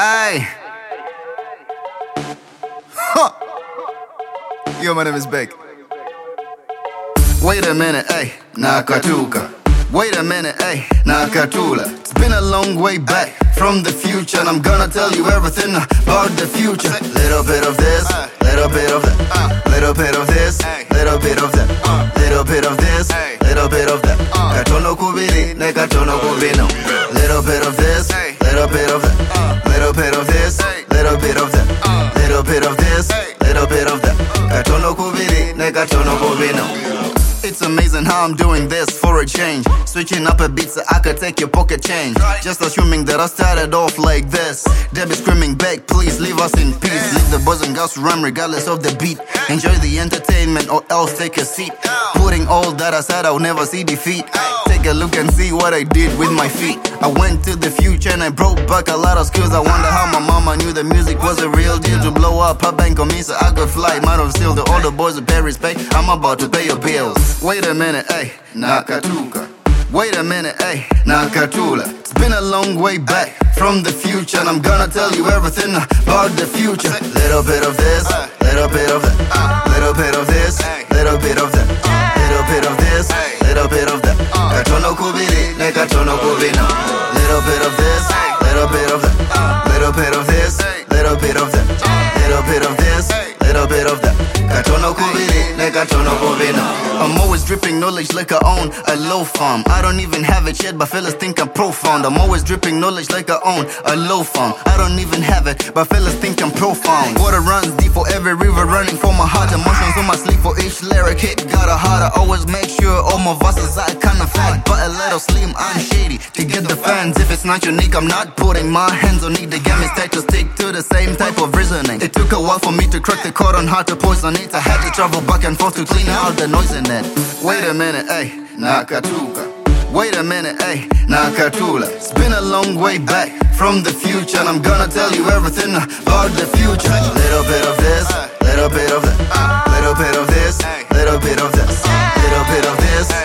Aye. Huh. Yo, my name is Beck. Wait a minute, ayy, nakatuka. Wait a minute, ayy, nakatula. It's been a long way back from the future, and I'm gonna tell you everything about the future. Little bit of this, little bit of that, little bit of this, little bit of that, little bit of this, little bit of that. Katono kubiri, ne katono kubino. Little bit of this, little bit of that, little bit of this, little bit of that, little bit of this, little bit of that. Katono kubiri, ne katono kubino. It's amazing how I'm doing this for a change. Switching up a beat so I could take your pocket change. Just assuming that I started off like this. They be screaming back, please leave us in peace. Leave the boys and girls to run regardless of the beat. Enjoy the entertainment or else take a seat. Putting all that aside, I'll never see defeat. Take a look and see what I did with my feet. I went to the future and I brought back a lot of skills. I wonder how my mama knew the music was a real deal. To blow up her bank on me so I could fly. Might have still the older boys with pay respect. I'm about to pay your bills. Wait a minute, ayy, nakatuka. Wait a minute, ayy, nakatula. It's been a long way back from the future, and I'm gonna tell you everything about the future. Little bit of this, little bit of that, little bit of this, little bit of that, little bit of this, little bit of that. Katono kubiri, ne katono kubino. Little bit of this, little bit of that, little bit of this, little bit of that, little bit of this, little bit of that. Katono kubiri, ne katono kubino. I'm always dripping knowledge like I own a low farm. I don't even have it yet, but fellas think I'm profound. I'm always dripping knowledge like I own a low farm. I don't even have it, but fellas think I'm profound. Water runs deep for every river running for my heart. Emotions on my sleeve for each lyric hit. Got a heart, I always make sure all my verses are kinda fat, but a little slim, I'm shady to get the fans. If it's not unique, I'm not putting my hands on it. The game is tight to stick to the same type of reasoning. It took a while for me to crack the code on how to poison it. I had to travel back and forth to clean out the noise in it. Wait a minute, ayy, nakatuka. Wait a minute, ayy, nakatula. It's been a long way back from the future, and I'm gonna tell you everything about the future. Little bit of this, little bit of that, little bit of this, little bit of that, little bit of this,